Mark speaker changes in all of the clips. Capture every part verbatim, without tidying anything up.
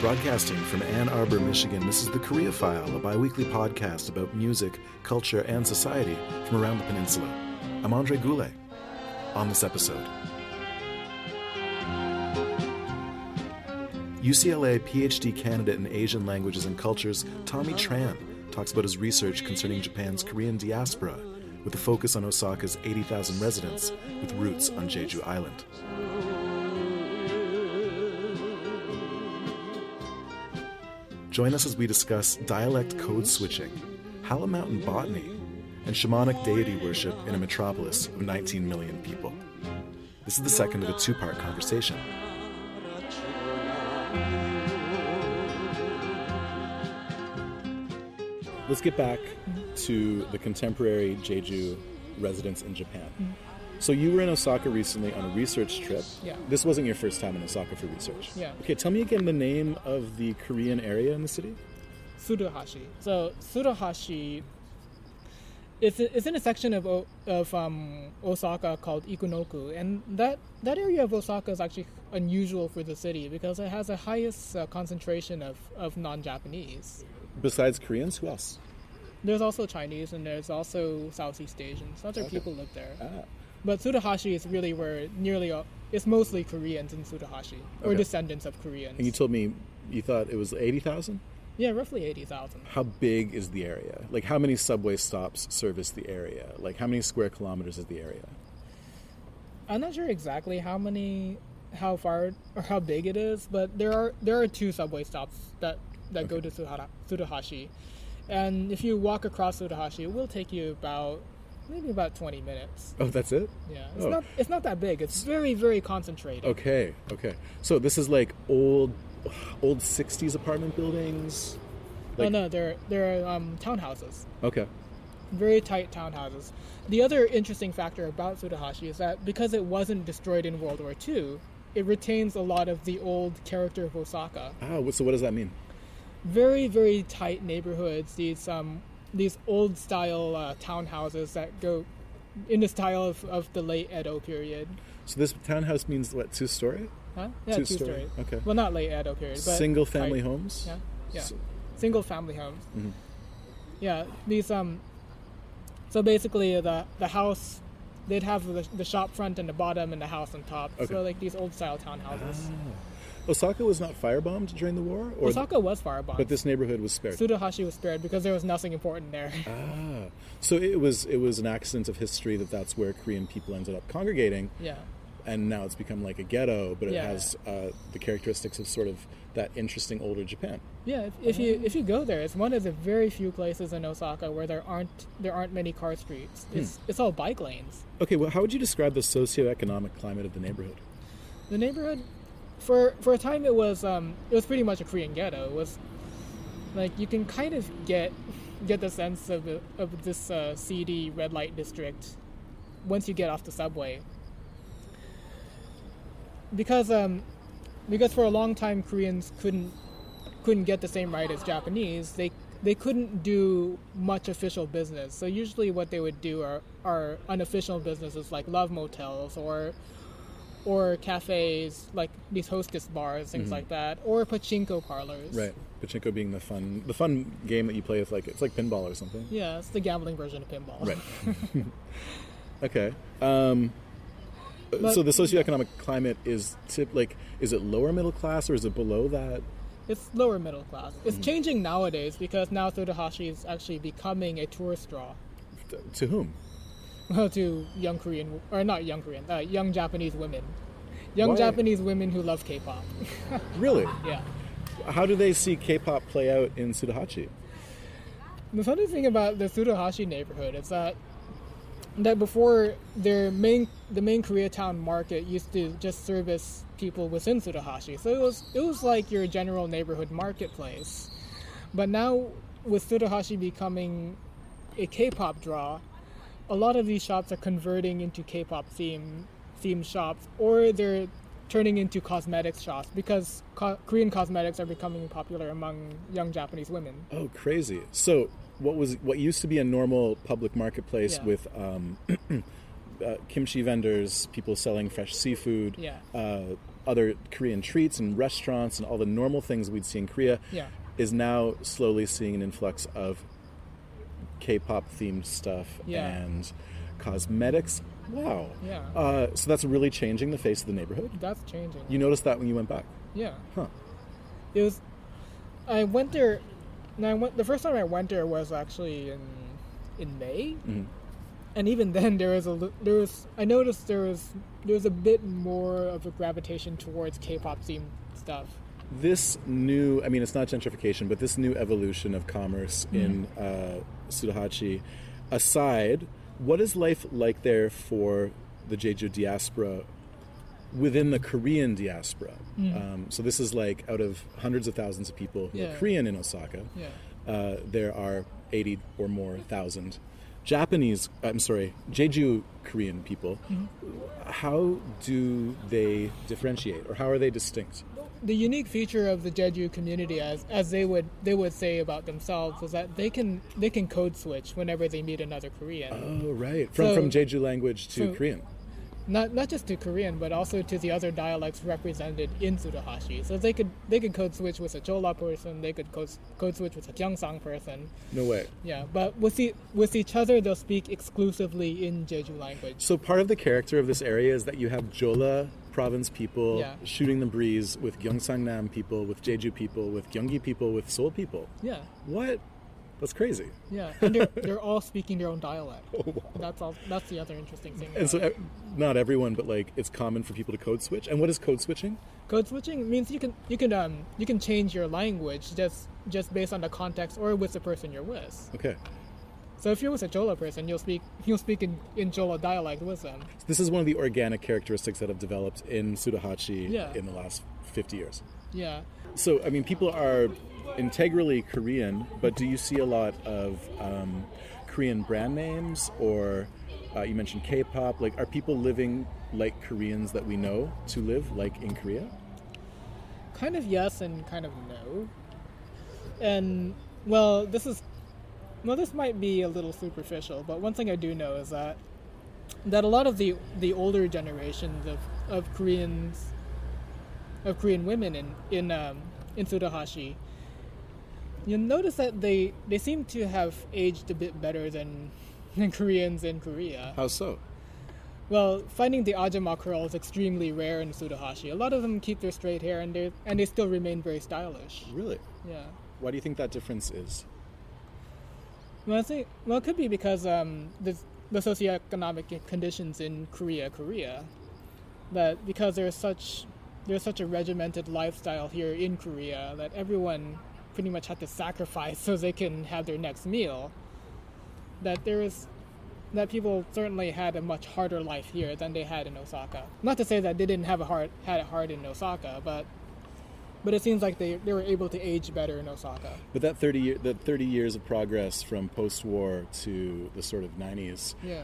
Speaker 1: Broadcasting from Ann Arbor, Michigan, this is the Korea File, a bi-weekly podcast about music, culture, and society from around the peninsula. I'm Andre Goulet. On this episode, U C L A PhD candidate in Asian languages and cultures Tommy Tran talks about his research concerning Japan's Korean diaspora, with a focus on Osaka's eighty thousand residents with roots on Jeju Island. Join us as we discuss dialect code switching, Hala Mountain botany, and shamanic deity worship in a metropolis of nineteen million people. This is the second of a two-part conversation. Let's get back to the contemporary Jeju residents in Japan. Mm-hmm. So you were in Osaka recently on a research trip.
Speaker 2: Yeah.
Speaker 1: This wasn't your first time in Osaka for research.
Speaker 2: Yeah.
Speaker 1: Okay, tell me again the name of the Korean area in the city.
Speaker 2: Tsuruhashi. So Tsuruhashi, it's it's in a section of O- of um, Osaka called Ikunoku, and that that area of Osaka is actually unusual for the city because it has the highest uh, concentration of, of non-Japanese.
Speaker 1: Besides Koreans, who else?
Speaker 2: There's also Chinese, and there's also Southeast Asians. Other
Speaker 1: Okay.
Speaker 2: people live there.
Speaker 1: Ah.
Speaker 2: But Tsuruhashi is really where nearly all, it's mostly Koreans in Tsuruhashi, or
Speaker 1: Okay.
Speaker 2: descendants of Koreans.
Speaker 1: And you told me you thought it was eighty thousand?
Speaker 2: Yeah, roughly eighty thousand.
Speaker 1: How big is the area? Like, how many subway stops service the area? Like, how many square kilometers is the area?
Speaker 2: I'm not sure exactly how many, how far or how big it is, but there are there are two subway stops that, that
Speaker 1: Okay.
Speaker 2: go to Tsuruha- Tsuruhashi, and if you walk across Tsuruhashi, it will take you about maybe about twenty minutes.
Speaker 1: Oh, that's it?
Speaker 2: Yeah, it's
Speaker 1: Oh.
Speaker 2: not it's not that big. It's very very concentrated.
Speaker 1: Okay, okay. So this is like old, old sixties apartment buildings?
Speaker 2: Oh
Speaker 1: Like-
Speaker 2: no, they're they're um, townhouses.
Speaker 1: Okay.
Speaker 2: Very tight townhouses. The other interesting factor about Tsuruhashi is that because it wasn't destroyed in World War Two, it retains a lot of the old character of Osaka.
Speaker 1: Ah, what- so what does that mean?
Speaker 2: Very, very tight neighborhoods. These um, these old style uh, townhouses that go in the style of, of the late Edo period.
Speaker 1: So this townhouse means what, two-story?
Speaker 2: Huh? Yeah,
Speaker 1: Two
Speaker 2: two
Speaker 1: story.
Speaker 2: story.
Speaker 1: Okay.
Speaker 2: Well, not late Edo period, but
Speaker 1: Single-family
Speaker 2: tight.
Speaker 1: homes?
Speaker 2: Yeah, yeah.
Speaker 1: So-
Speaker 2: Single family homes.
Speaker 1: Mhm.
Speaker 2: Yeah, these um. So basically, the the house, they'd have the, the shop front and the bottom, and the house on top.
Speaker 1: Okay.
Speaker 2: So like these old style townhouses.
Speaker 1: Ah. Osaka was not firebombed during the war? Or
Speaker 2: Osaka was firebombed.
Speaker 1: But this neighborhood was spared?
Speaker 2: Tsuruhashi was spared because there was nothing important there.
Speaker 1: Ah. So it was it was an accident of history that that's where Korean people ended up congregating.
Speaker 2: Yeah.
Speaker 1: And now it's become like a ghetto, but it
Speaker 2: Yeah.
Speaker 1: has uh, the characteristics of sort of that interesting older Japan.
Speaker 2: Yeah, if, if you if you go there, it's one of the very few places in Osaka where there aren't there aren't many car streets. It's
Speaker 1: Hmm.
Speaker 2: it's all bike lanes.
Speaker 1: Okay, well, how would you describe the socioeconomic climate of the neighborhood?
Speaker 2: The neighborhood, for for a time, it was um it was pretty much a Korean ghetto. It was like you can kind of get get the sense of of this uh, seedy red light district once you get off the subway. Because um because for a long time Koreans couldn't couldn't get the same right as Japanese. They they couldn't do much official business. So usually what they would do are, are unofficial businesses like love motels or or cafes, like these hostess bars, things
Speaker 1: Mhm.
Speaker 2: like that, or pachinko parlors.
Speaker 1: Right, pachinko being the fun the fun game that you play with, like it's like pinball or something.
Speaker 2: Yeah, it's the gambling version of pinball.
Speaker 1: Right. Okay. Um,
Speaker 2: But-
Speaker 1: so the socioeconomic climate is tip like is it lower middle class or is it below that?
Speaker 2: It's lower middle class. It's
Speaker 1: Mhm.
Speaker 2: changing nowadays because now Tsuruhashi is actually becoming a tourist draw.
Speaker 1: To whom?
Speaker 2: Well, to young Korean, or not young Korean, uh, young Japanese women. Young
Speaker 1: Why?
Speaker 2: Japanese women who love K-pop.
Speaker 1: Really?
Speaker 2: Yeah.
Speaker 1: How do they see K-pop play out in Tsuruhashi?
Speaker 2: The funny thing about the Tsuruhashi neighborhood is that that before their main the main Koreatown market used to just service people within Tsuruhashi. So it was it was like your general neighborhood marketplace. But now with Tsuruhashi becoming a K-pop draw, a lot of these shops are converting into K-pop theme theme shops, or they're turning into cosmetics shops because co- Korean cosmetics are becoming popular among young Japanese women.
Speaker 1: Oh, crazy! So what was what used to be a normal public marketplace
Speaker 2: Yeah.
Speaker 1: with um, uh, kimchi vendors, people selling fresh seafood,
Speaker 2: Yeah.
Speaker 1: uh, other Korean treats and restaurants and all the normal things we'd see in Korea,
Speaker 2: Yeah.
Speaker 1: is now slowly seeing an influx of K-pop themed stuff
Speaker 2: Yeah.
Speaker 1: and cosmetics. Wow.
Speaker 2: Yeah.
Speaker 1: Uh, so that's really changing the face of the neighborhood.
Speaker 2: That's changing.
Speaker 1: You noticed that when you went back?
Speaker 2: Yeah.
Speaker 1: Huh.
Speaker 2: It was. I went there. And I went. The first time I went there was actually in in May,
Speaker 1: Mhm.
Speaker 2: and even then there was a li- there was. I noticed there was there was a bit more of a gravitation towards K-pop themed stuff.
Speaker 1: This new, I mean, it's not gentrification, but this new evolution of commerce
Speaker 2: Mm.
Speaker 1: in uh, Sudahachi aside, what is life like there for the Jeju diaspora within the Korean diaspora? Um, so this is like out of hundreds of thousands of people who
Speaker 2: Yeah.
Speaker 1: are Korean in Osaka,
Speaker 2: Yeah.
Speaker 1: uh, there are eighty or more thousand Japanese, I'm sorry, Jeju Korean people. How do they differentiate, or how are they distinct?
Speaker 2: The unique feature of the Jeju community, as as they would they would say about themselves, is that they can they can code switch whenever they meet another Korean.
Speaker 1: Oh, right. From
Speaker 2: So-
Speaker 1: from Jeju language to
Speaker 2: so-
Speaker 1: Korean.
Speaker 2: Not not just to Korean, but also to the other dialects represented in Sudahashi. So they could they could code switch with a Chola person, they could code, code switch with a Gyeongsang person.
Speaker 1: No way.
Speaker 2: Yeah, but with the, with each other, they'll speak exclusively in Jeju language.
Speaker 1: So part of the character of this area is that you have Jola province people
Speaker 2: Yeah.
Speaker 1: shooting the breeze with Gyeongsangnam people, with Jeju people, with Gyeonggi people, with Seoul people.
Speaker 2: Yeah,
Speaker 1: What? That's crazy.
Speaker 2: yeah, and they're they're all speaking their own dialect. That's all. That's the other interesting thing.
Speaker 1: And so,
Speaker 2: about it.
Speaker 1: e- not everyone, but like it's common for people to code switch. And what is code switching?
Speaker 2: Code switching means you can you can um you can change your language just just based on the context or with the person you're with.
Speaker 1: Okay.
Speaker 2: So if you're with a Chola person, you'll speak you'll speak in, in Chola dialect with them.
Speaker 1: This is one of the organic characteristics that have developed in Sudahachi
Speaker 2: Yeah.
Speaker 1: in the last fifty years.
Speaker 2: Yeah.
Speaker 1: So, I mean, people are integrally Korean, but do you see a lot of um, Korean brand names, or uh, you mentioned K-pop? Like, are people living like Koreans that we know to live, like in Korea?
Speaker 2: Kind of yes and kind of no. And well, this is well, this might be a little superficial, but one thing I do know is that that a lot of the the older generations of, of Koreans of Korean women in in um, in Sudahashi, you'll notice that they they seem to have aged a bit better than than Koreans in Korea.
Speaker 1: How so?
Speaker 2: Well, finding the Ajima curl is extremely rare in Sudahashi. A lot of them keep their straight hair, and they and they still remain very stylish.
Speaker 1: Really?
Speaker 2: Yeah.
Speaker 1: Why do you think that difference is?
Speaker 2: Well, I think well, it could be because um, the the socioeconomic conditions in Korea, Korea, that because there's such there's such a regimented lifestyle here in Korea that everyone pretty much had to sacrifice so they can have their next meal. That there is that people certainly had a much harder life here than they had in Osaka. Not to say that they didn't have a hard had it hard in Osaka, but but it seems like they, they were able to age better in Osaka.
Speaker 1: But that thirty year, that thirty years of progress from post-war to the sort of nineties
Speaker 2: Yeah.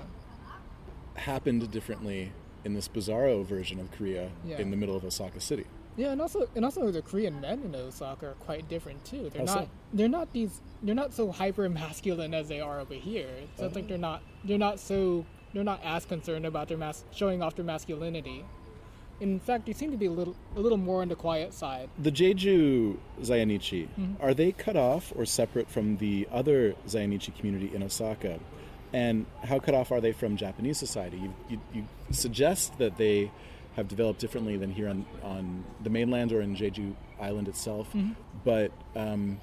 Speaker 1: happened differently in this bizarro version of Korea
Speaker 2: Yeah.
Speaker 1: in the middle of Osaka City.
Speaker 2: Yeah, and also and also the Korean men in Osaka are quite different too. They're
Speaker 1: How
Speaker 2: not
Speaker 1: so?
Speaker 2: they're not these they're not so hyper masculine as they are over here. So I think they're not they're not so they're not as concerned about their mas- showing off their masculinity. In fact, they seem to be a little a little more on the quiet side.
Speaker 1: The Jeju Zainichi,
Speaker 2: Mm-hmm.
Speaker 1: are they cut off or separate from the other Zainichi community in Osaka? And how cut off are they from Japanese society? You, you, you suggest that they have developed differently than here on, on the mainland or in Jeju Island itself,
Speaker 2: Mm-hmm.
Speaker 1: but um,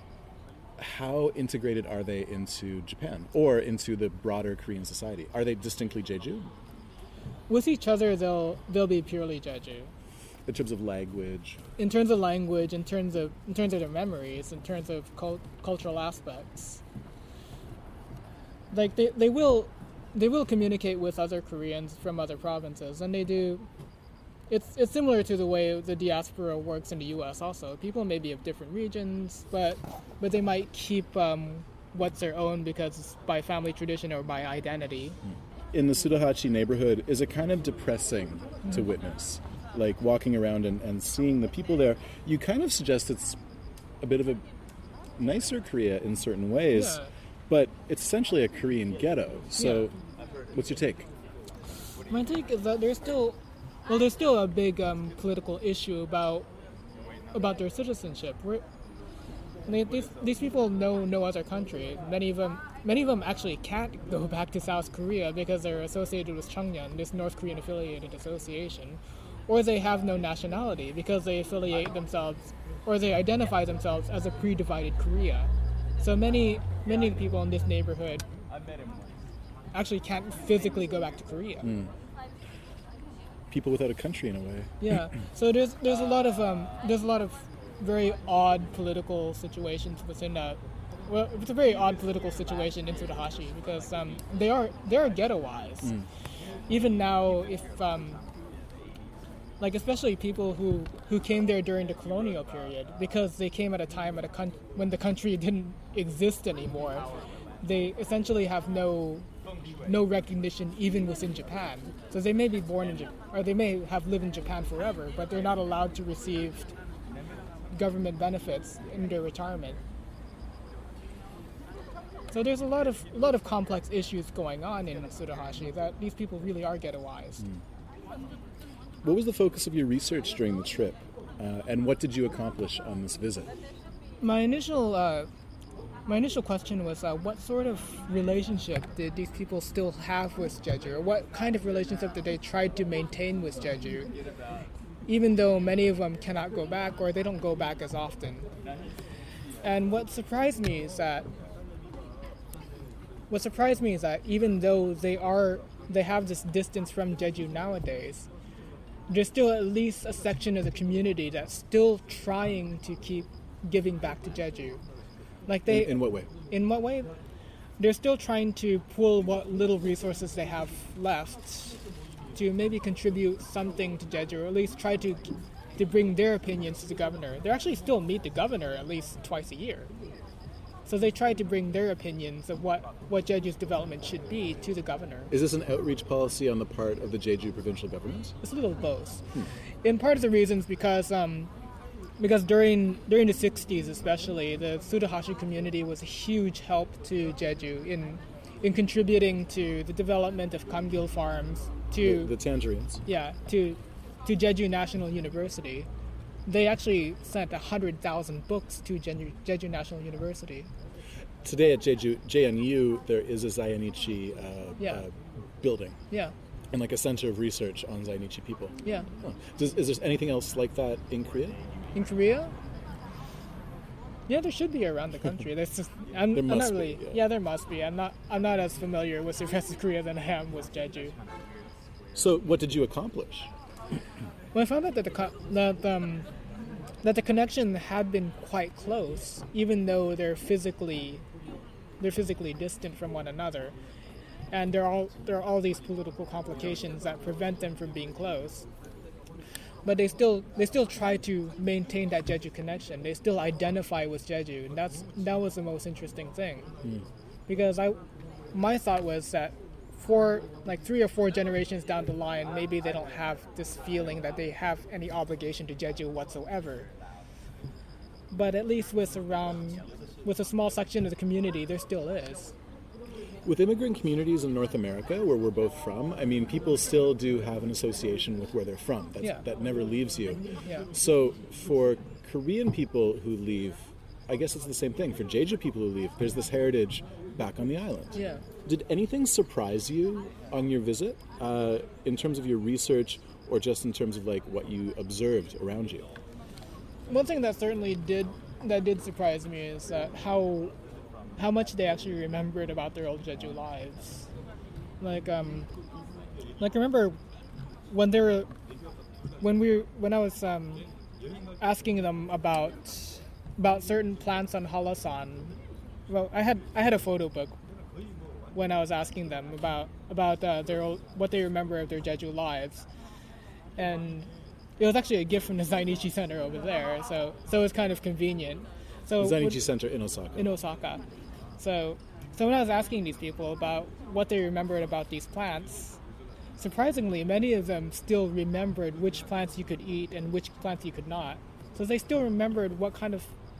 Speaker 1: how integrated are they into Japan or into the broader Korean society? Are they distinctly Jeju
Speaker 2: With each other, they'll they'll be purely Jeju.
Speaker 1: in terms of language?
Speaker 2: In terms of language, in terms of in terms of their memories, in terms of cult, cultural aspects, like they, they will they will communicate with other Koreans from other provinces, and they do. It's it's similar to the way the diaspora works in the U S. Also, people may be of different regions, but but they might keep um, what's their own because it's by family tradition or by identity.
Speaker 1: In the Sudahachi neighborhood, is it kind of depressing to witness? Like walking around and, and seeing the people there, you kind of suggest it's a bit of a nicer Korea in certain ways,
Speaker 2: Yeah.
Speaker 1: but it's essentially a Korean ghetto. So, what's your take?
Speaker 2: My take is that there's still well, there's still a big um, political issue about about their citizenship. We're, they, these these people know no other country. Many of them many of them actually can't go back to South Korea because they're associated with Cheongnyeon, this North Korean affiliated association, or they have no nationality because they affiliate themselves or they identify themselves as a pre-divided Korea. So many many people in this neighborhood actually can't physically go back to Korea.
Speaker 1: Mm. People without a country, in a way.
Speaker 2: Yeah. So there's there's a lot of um there's a lot of very odd political situations within that. Well, it's a very odd political situation in Tsuruhashi because um they are they are ghettoized. Mm. Even now, if um like especially people who, who came there during the colonial period, because they came at a time at a con- when the country didn't exist anymore, they essentially have no no recognition even within Japan. So they may be born in Japan, or they may have lived in Japan forever, but they're not allowed to receive government benefits in their retirement. So there's a lot of a lot of complex issues going on in Tsuruhashi that these people really are ghettoized.
Speaker 1: Mm. What was the focus of your research during the trip, uh, and what did you accomplish on this visit?
Speaker 2: My initial uh, my initial question was, uh, what sort of relationship did these people still have with Jeju? Or what kind of relationship did they try to maintain with Jeju, even though many of them cannot go back or they don't go back as often? And what surprised me is that what surprised me is that even though they are they have this distance from Jeju nowadays, there's still at least a section of the community that's still trying to keep giving back to Jeju. Like they,
Speaker 1: in, in what way?
Speaker 2: In what way? They're still trying to pool what little resources they have left to maybe contribute something to Jeju, or at least try to to bring their opinions to the governor. They actually still meet the governor at least twice a year. So they try to bring their opinions of what, what Jeju's development should be to the governor.
Speaker 1: Is this an outreach policy on the part of the Jeju provincial government?
Speaker 2: It's a little of both.
Speaker 1: Hmm.
Speaker 2: In part of the reasons because um, because during during the sixties especially, the Tsuruhashi community was a huge help to Jeju in in contributing to the development of Kamgil farms, to
Speaker 1: the, the tangerines.
Speaker 2: Yeah, to to Jeju National University. They actually sent one hundred thousand books to Jeju, Jeju National University.
Speaker 1: Today at Jeju, J N U, there is a Zainichi uh,
Speaker 2: yeah.
Speaker 1: uh, building.
Speaker 2: Yeah.
Speaker 1: And like a center of research on Zainichi people.
Speaker 2: Yeah.
Speaker 1: Oh. Does, is there anything else like that in Korea?
Speaker 2: In Korea? Yeah, there should be around the country. There's just, I'm,
Speaker 1: there
Speaker 2: I'm
Speaker 1: must
Speaker 2: not really.
Speaker 1: be. Yeah.
Speaker 2: yeah, there must be. I'm not. I'm not as familiar with the rest of Korea than I am with Jeju.
Speaker 1: So, what did you accomplish?
Speaker 2: Well, I found out that the co- that um, that the connection had been quite close, even though they're physically they're physically distant from one another, and there are all there are all these political complications that prevent them from being close. But they still they still try to maintain that Jeju connection. They still identify with Jeju, and that's that was the most interesting thing, mm. because I my thought was that for like three or four generations down the line, maybe they don't have this feeling that they have any obligation to Jeju whatsoever. But at least with around with a small section of the community, there still is.
Speaker 1: With immigrant communities in North America, where we're both from, I mean, people still do have an association with where they're from. That's,
Speaker 2: yeah.
Speaker 1: That never leaves you.
Speaker 2: Yeah.
Speaker 1: So for Korean people who leave, I guess it's the same thing. For Jeju people who leave, there's this heritage back on the island.
Speaker 2: Yeah.
Speaker 1: Did anything surprise you on your visit, uh, in terms of your research, or just in terms of like what you observed around you?
Speaker 2: One thing that certainly did that did surprise me is that how how much they actually remembered about their old Jeju lives. Like um, like I remember when they were when we when I was um, asking them about about certain plants on Hallasan. Well, I had I had a photo book when I was asking them about about uh, their old, what they remember of their Jeju lives, and it was actually a gift from the Zainichi Center over there, so so it was kind of convenient. So
Speaker 1: the Zainichi
Speaker 2: what,
Speaker 1: Center in Osaka.
Speaker 2: In Osaka. So so when I was asking these people about what they remembered about these plants, surprisingly, many of them still remembered which plants you could eat and which plants you could not. So they still remembered what kind of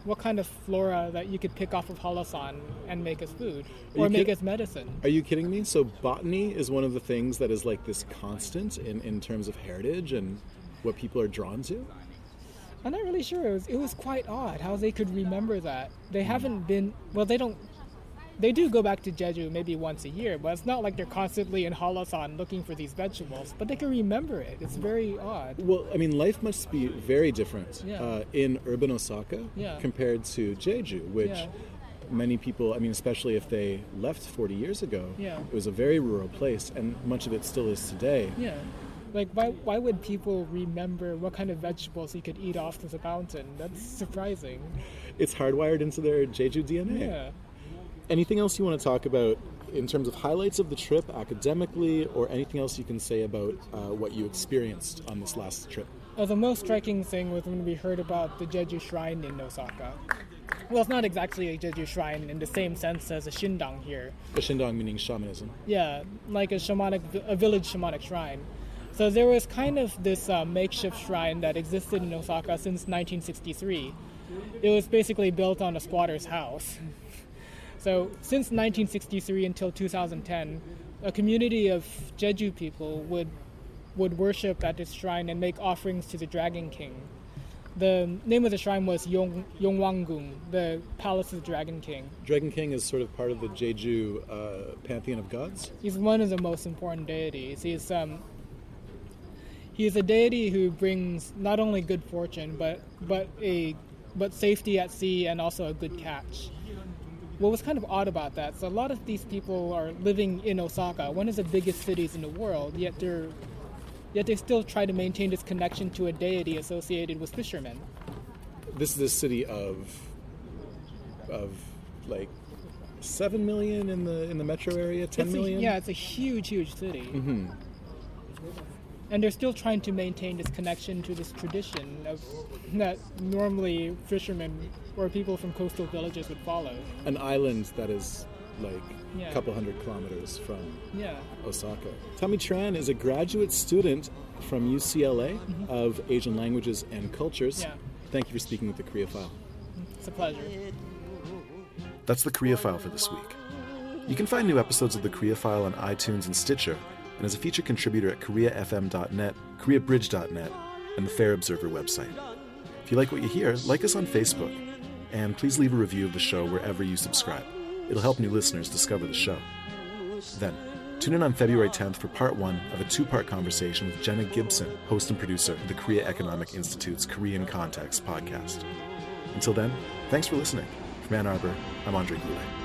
Speaker 2: what kind of flora that you could pick off of Halasan and make as food
Speaker 1: Are
Speaker 2: or
Speaker 1: you
Speaker 2: make
Speaker 1: kid-
Speaker 2: as medicine.
Speaker 1: Are you kidding me? So botany is one of the things that is like this constant in, in terms of heritage and what people are drawn to?
Speaker 2: I'm not really sure. It was, it was quite odd how they could remember that. They haven't been, well, they don't, they do go back to Jeju maybe once a year, but it's not like they're constantly in Halasan looking for these vegetables, but they can remember it. It's very odd.
Speaker 1: Well, I mean, life must be very different
Speaker 2: Yeah.
Speaker 1: uh, in urban Osaka
Speaker 2: Yeah.
Speaker 1: compared to Jeju, which
Speaker 2: Yeah.
Speaker 1: many people, I mean, especially if they left forty years ago,
Speaker 2: Yeah.
Speaker 1: it was a very rural place, and much of it still is today.
Speaker 2: Yeah. Like, why, why would people remember what kind of vegetables you could eat off the mountain? That's surprising.
Speaker 1: It's hardwired into their Jeju D N A.
Speaker 2: Yeah.
Speaker 1: Anything else you want to talk about in terms of highlights of the trip academically, or anything else you can say about uh, what you experienced on this last trip?
Speaker 2: Uh, the most striking thing was when we heard about the Jeju Shrine in Osaka. Well, it's not exactly a Jeju Shrine in the same sense as a Shindang here.
Speaker 1: The Shindong meaning shamanism.
Speaker 2: Yeah, like a shamanic, a village shamanic shrine. So there was kind of this uh, makeshift shrine that existed in Osaka since nineteen sixty-three. It was basically built on a squatter's house. So since nineteen sixty-three until two thousand ten, a community of Jeju people would would worship at this shrine and make offerings to the Dragon King. The name of the shrine was Yong Yongwangung, the Palace of the Dragon King.
Speaker 1: Dragon King is sort of part of the Jeju uh, pantheon of gods.
Speaker 2: He's one of the most important deities. He's um, he's a deity who brings not only good fortune, but but a but safety at sea and also a good catch. What was kind of odd about that, so a lot of these people are living in Osaka, one of the biggest cities in the world, yet they're yet they still try to maintain this connection to a deity associated with fishermen.
Speaker 1: This is a city of of like seven million in the in the metro area, ten
Speaker 2: It's a-
Speaker 1: million.
Speaker 2: yeah, it's a huge, huge city.
Speaker 1: Mm-hmm.
Speaker 2: And they're still trying to maintain this connection to this tradition of that normally fishermen or people from coastal villages would follow.
Speaker 1: An island that is like
Speaker 2: Yeah.
Speaker 1: a couple hundred kilometers from
Speaker 2: Yeah.
Speaker 1: Osaka. Tommy Tran is a graduate student from U C L A of Asian Languages and Cultures.
Speaker 2: Yeah.
Speaker 1: Thank you for speaking with the Korea File.
Speaker 2: It's a pleasure.
Speaker 1: That's the Korea File for this week. You can find new episodes of the Korea File on iTunes and Stitcher, and as a feature contributor at korea f m dot net, korea bridge dot net, and the Fair Observer website. If you like what you hear, like us on Facebook, and please leave a review of the show wherever you subscribe. It'll help new listeners discover the show. Then, tune in on February tenth for part one of a two-part conversation with Jenna Gibson, host and producer of the Korea Economic Institute's Korean Context podcast. Until then, thanks for listening. From Ann Arbor, I'm Andre Goulet.